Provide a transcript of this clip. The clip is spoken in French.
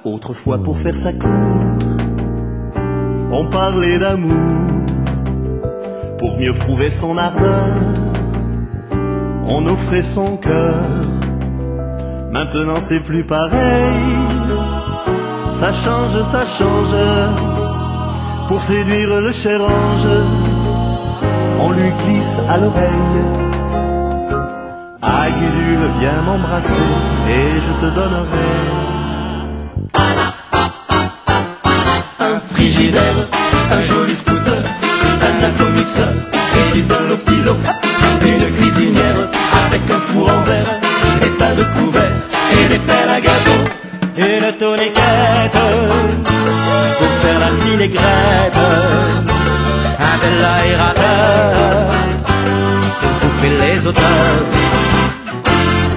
Autrefois pour faire sa cour, on parlait d'amour. Pour mieux prouver son ardeur, on offrait son cœur. Maintenant c'est plus pareil, ça change, ça change. Pour séduire le cher ange, on lui glisse à l'oreille: ah Gudule, viens m'embrasser et je te donnerai un frigidaire, un joli scooter, un Atomix et du Dunlopilo, une cuisinière avec un four en verre, des tas de couverts et des pelles à gâteau, une tourniquette pour faire la vinaigrette, un bel aérateur pour bouffer les auteurs.